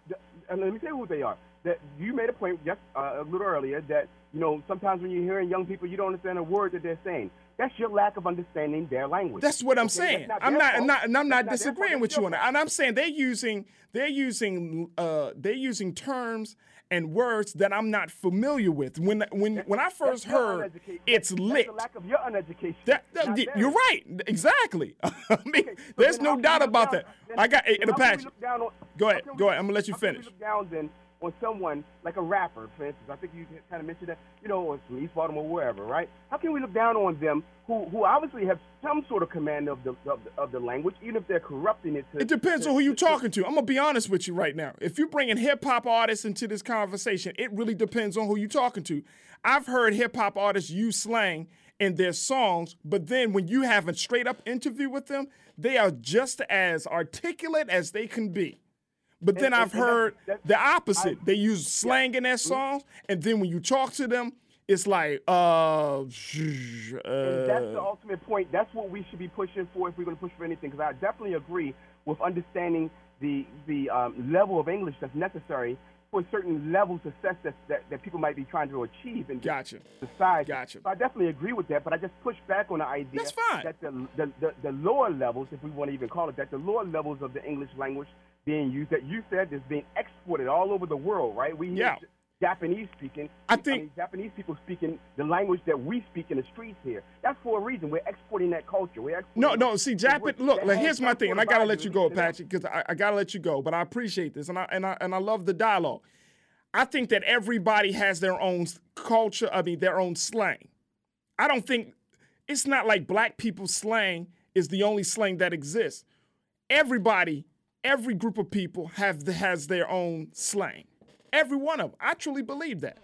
and let me tell you who they are. That you made a point just uh, a little earlier that, you know, sometimes when you're hearing young people, you don't understand a word that they're saying. That's your lack of understanding their language. That's what I'm okay? saying. Not I'm not, fault. not, and I'm not That's not disagreeing with you on that. And I'm saying they're using, they're using, uh, they're using terms and words that I'm not familiar with. When when when I first heard it's lit. That's the lack of your uneducation. That, that, you're right. Exactly. I mean, Okay, so there's then no how doubt can we about look that. down- I got then in the how can we patch. look down on- Go ahead. how can Go we- ahead. I'm gonna let you how can we finish. look down then on someone like a rapper, for instance. I think you kind of mentioned that, you know, or from East Baltimore, wherever, right? How can we look down on them who, who obviously have some sort of command of the of the, of the language, even if they're corrupting it? To, It depends to, on who you're to- talking to. I'm gonna be honest with you right now. If you're bringing hip hop artists into this conversation, it really depends on who you're talking to. I've heard hip hop artists use slang in their songs, but then when you have a straight up interview with them, they are just as articulate as they can be. But then And- I've and- and heard that's- the opposite. I- they use slang in their songs, and then when you talk to them, it's like, uh, sh- uh And that's the ultimate point. That's what we should be pushing for if we're going to push for anything. Because I definitely agree with understanding the the um, level of English that's necessary for certain levels of success that, that, that people might be trying to achieve in gotcha. society. Gotcha. So I definitely agree with that, but I just push back on the idea That's fine. that the, the, the, the lower levels, if we want to even call it that, the lower levels of the English language being used, that you said is being exported all over the world, right? We hear Yeah. J- Japanese speaking. I think- mean, Japanese people speaking the language that we speak in the streets here. That's for a reason. We're exporting that culture. We're exporting No, no. See, the Japan. words Look, that like, have here's my some thing, sort and I of gotta value let you go, to them. Patrick, because I, I gotta let you go. But I appreciate this, and I and I and I love the dialogue. I think that everybody has their own culture. I mean, their own slang. I don't think it's not like black people's slang is the only slang that exists. Everybody, every group of people have has their own slang. Every one of them. I truly believe that.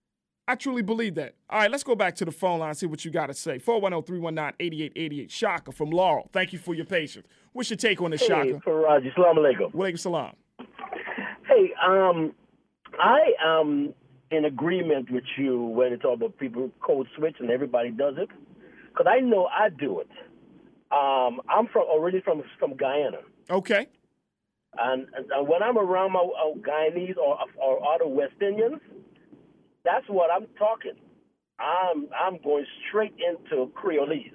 I truly believe that. All right, let's go back to the phone line and see what you got to say. four one zero, three one nine, eight eight eight eight. Shaka from Laurel. Thank you for your patience. What's your take on this, Hey, Shaka? Faraj, Assalamu alaikum. Walaikum salam. Hey, um, I am in agreement with you when it's all about people code switch and everybody does it, because I know I do it. Um, I'm from originally from from Guyana, Okay. and, and, and when I'm around my uh, Guyanese or, or other West Indians, that's what I'm talking. I'm I'm going straight into Creolese.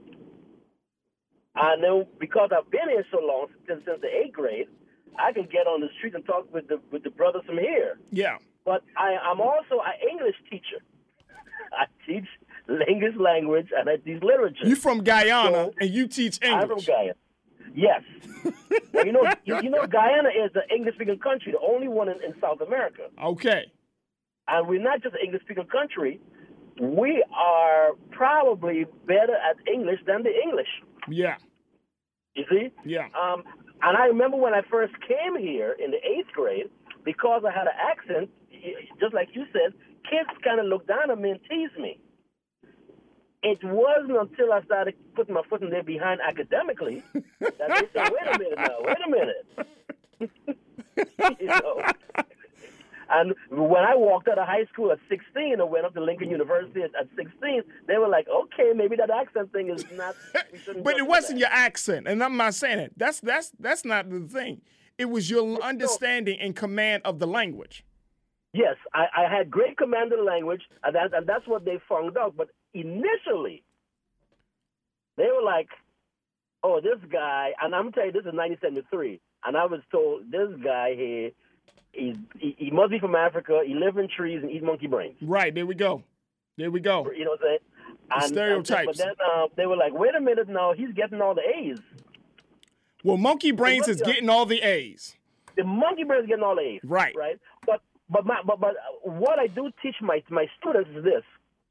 I know because I've been here so long since, since the eighth grade, I can get on the street and talk with the with the brothers from here. Yeah. But I, I'm also an English teacher. I teach English language and I teach literature. You from Guyana So, and you teach I'm from English. Guyana. Yes. Well, you know, you, you know, Guyana is the English-speaking country, the only one in, in South America. Okay. And we're not just an English-speaking country. We are probably better at English than the English. Yeah. You see? Yeah. Um, and I remember when I first came here in the eighth grade, because I had an accent, just like you said, kids kind of looked down on me and teased me. It wasn't until I started putting my foot in their behind academically that they said, wait a minute now, wait a minute. You know? And when I walked out of high school at sixteen and went up to Lincoln University at, at sixteen, they were like, okay, maybe that accent thing is not... we shouldn't But go it for wasn't that. your accent, and I'm not saying it. That's that's that's not the thing. It was your understanding and command of the language. Yes, I, I had great command of the language, and, that, and that's what they found out. But initially, they were like, oh, this guy, and I'm telling you, this is nineteen seventy-three, and I was told, this guy here, he's, he, he must be from Africa, he lives in trees and eats monkey brains. Right, there we go. There we go. You know what I'm saying? The And, stereotypes. but then uh, they were like, wait a minute now, he's getting all the A's. Well, Monkey Brains is getting all the A's. The monkey brains getting all the A's. Right. Right. But but my, but but what I do teach my my students is this.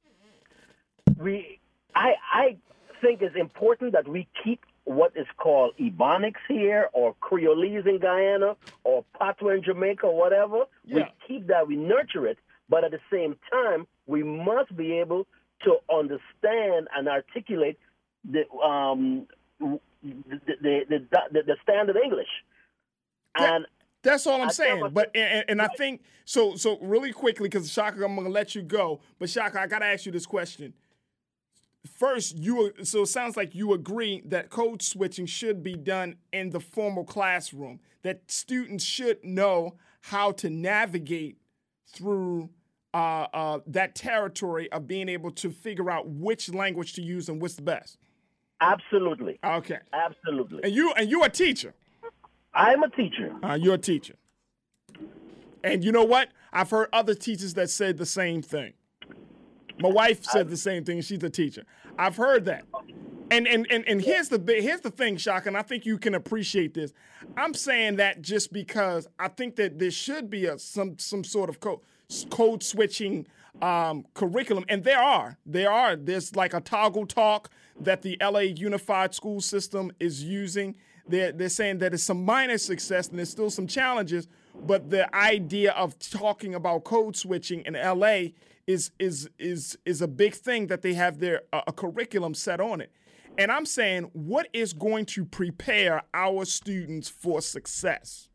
We I I think it's important that we keep what is called Ebonics here, or Creolese in Guyana, or Patois in Jamaica, or whatever. Yeah. We keep that, we nurture it, but at the same time, we must be able to understand and articulate the um the the the, the, the standard English. And That's all I'm I tell saying. my- But and, and I think so. So really quickly, because Shaka, I'm gonna let you go. But Shaka, I gotta ask you this question. First, you so it sounds like you agree that code switching should be done in the formal classroom. That students should know how to navigate through uh, uh, that territory of being able to figure out which language to use and what's the best. Absolutely. Okay. Absolutely. And you and you're a teacher. I'm a teacher. Uh, you're a teacher. And you know what? I've heard other teachers that said the same thing. My wife said the same thing. She's a teacher. I've heard that. And and and, and here's the big, here's the thing, Shaka, and I think you can appreciate this. I'm saying that just because I think that there should be a some some sort of code code switching um, curriculum, and there are there are there's like a toggle talk that the L A Unified School System is using. They're they're saying that it's some minor success and there's still some challenges, but the idea of talking about code switching in L A is is is is a big thing that they have their uh, a curriculum set on it. And I'm saying, what is going to prepare our students for success?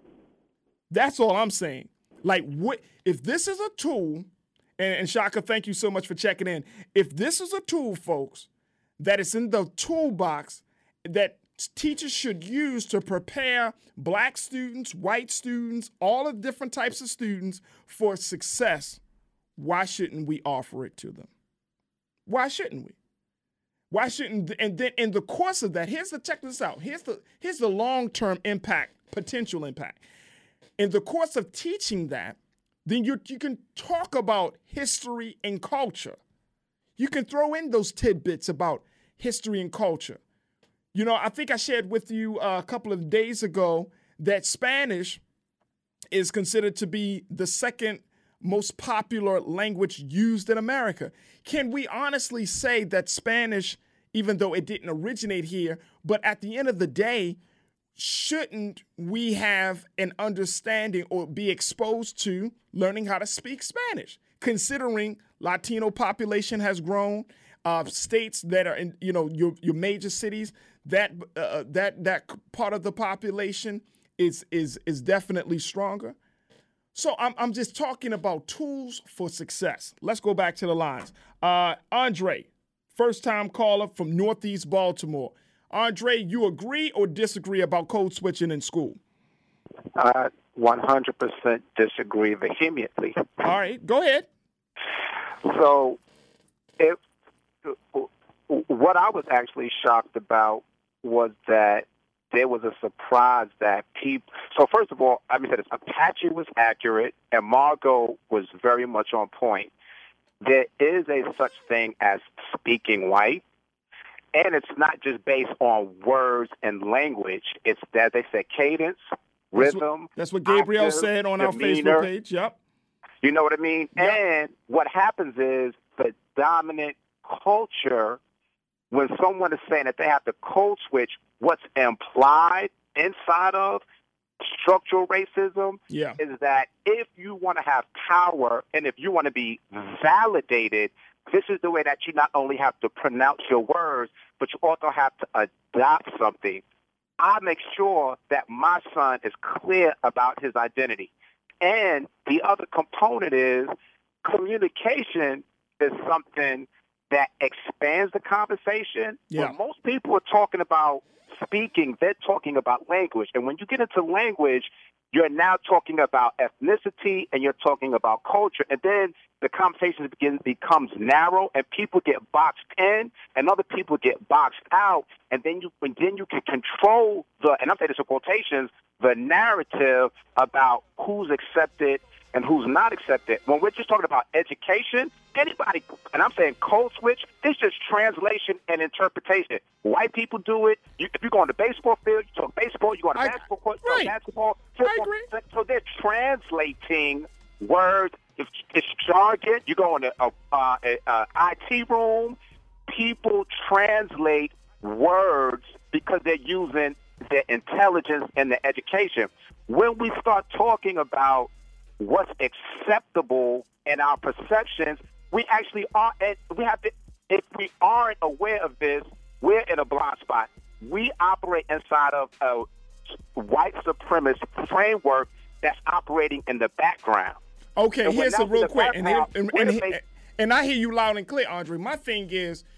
That's all I'm saying. Like, what if this is a tool, and, and Shaka, thank you so much for checking in. If this is a tool, folks, that is in the toolbox that teachers should use to prepare black students, white students, all the different types of students for success, why shouldn't we offer it to them? Why shouldn't we? Why shouldn't, and then in the course of that, here's the, check this out. Here's the, here's the long-term impact, potential impact. In the course of teaching that, then you, you can talk about history and culture. You can throw in those tidbits about history and culture. You know, I think I shared with you uh, a couple of days ago that Spanish is considered to be the second most popular language used in America. Can we honestly say that Spanish, even though it didn't originate here, but at the end of the day, shouldn't we have an understanding or be exposed to learning how to speak Spanish, considering Latino population has grown, uh, states that are in, you know, your your major cities, that uh, that that part of the population is is is definitely stronger. So I'm I'm just talking about tools for success. Let's go back to the lines. Uh, Andre, first-time caller from Northeast Baltimore. Andre, you agree or disagree about code switching in school? I one hundred percent disagree vehemently. All right, go ahead. So, it, what I was actually shocked about was that there was a surprise that people. So first of all, let me say this: Apache was accurate, and Margot was very much on point. There is a such thing as speaking white, and it's not just based on words and language. It's that they say cadence, rhythm. That's what, that's what Gabriel octave, said on demeanor. our Facebook page. Yep. You know what I mean? Yep. And what happens is the dominant culture. When someone is saying that they have to code switch, what's implied inside of structural racism yeah. is that if you want to have power and if you want to be validated, this is the way that you not only have to pronounce your words, but you also have to adopt something. I make sure that my son is clear about his identity. And the other component is communication is something that expands the conversation. Yeah. When most people are talking about speaking, they're talking about language. And when you get into language, you're now talking about ethnicity and you're talking about culture. And then the conversation begins, becomes narrow and people get boxed in and other people get boxed out. And then you, and then you can control the, and I'm saying this in quotations, the narrative about who's accepted and who's not accepted. When we're just talking about education, anybody, and I'm saying code switch, it's just translation and interpretation. White people do it. You, if you go on the baseball field, you talk baseball, you go on the I, basketball court, you right. talk basketball. Football. I agree. So they're translating words. If it's jargon, you go in a, a, a, a I T room, people translate words because they're using their intelligence and their education. When we start talking about what's acceptable in our perceptions, we actually are, and we have to, if we aren't aware of this, we're in a blind spot. We operate inside of a white supremacist framework that's operating in the background. Okay, and here's a real quick, and, here, and, and, and, and I hear you loud and clear, Andre. My thing is,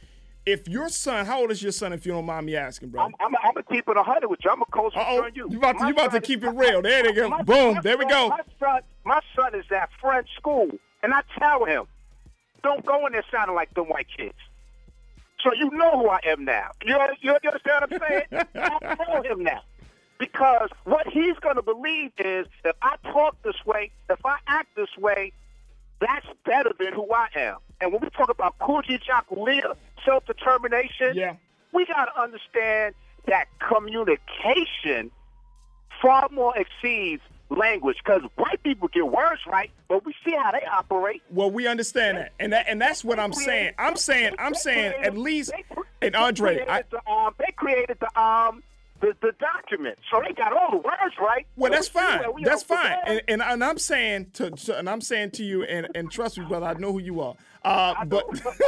if your son, how old is your son, if you don't mind me asking, bro? I'm, I'm, I'm going to keep it one hundred with you. I'm a coach for you. You about to, My you about to son keep is- it real. There they go. My- Boom. my There we son- go. My son, my son is at French school, and I tell him, don't go in there sounding like them white kids. So you know who I am now. You, you understand what I'm saying? I tell him now. Because what he's going to believe is if I talk this way, if I act this way, that's better than who I am. And when we talk about Kujichakulia, self-determination, yeah. we got to understand that communication far more exceeds language, because white people get words right, but we see how they operate. Well, we understand that, and that, and that's what I'm saying. I'm saying, I'm saying, at least, and Andre, they I, created, the, um, they created the um the, the document, so they got all the words right. well, So that's we see fine. where we That's are from fine. there. And, and and I'm saying to, to and I'm saying to you, and and trust me, brother, I know who you are. Uh, but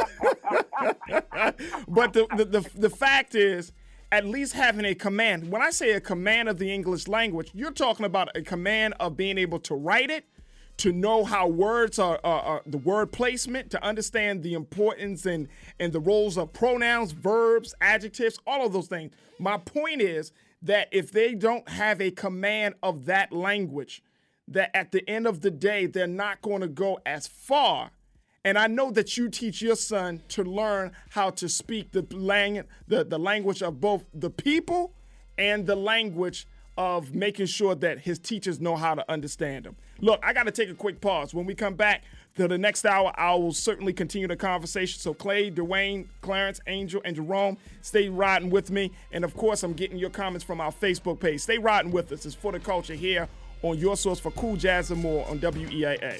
but the, the the the fact is, at least having a command. When I say a command of the English language, you're talking about a command of being able to write it, to know how words are, are, are the word placement, to understand the importance and, and the roles of pronouns, verbs, adjectives, all of those things. My point is that if they don't have a command of that language, that at the end of the day, they're not going to go as far. And I know that you teach your son to learn how to speak the, lang- the, the language of both the people and the language of making sure that his teachers know how to understand them. Look, I got to take a quick pause. When we come back to the next hour, I will certainly continue the conversation. So Clay, Dwayne, Clarence, Angel, and Jerome, stay riding with me. And, of course, I'm getting your comments from our Facebook page. Stay riding with us. It's For the Culture here on your source for cool jazz and more on W E A A.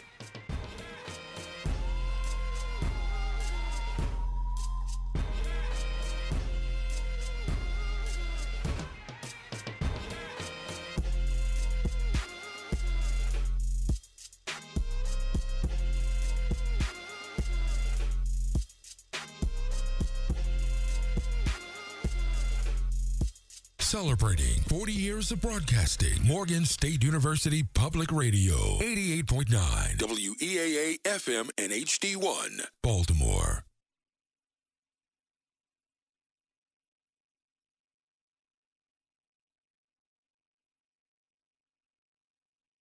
Celebrating forty years of broadcasting, Morgan State University Public Radio, eighty-eight point nine W E A A F M and H D one, Baltimore.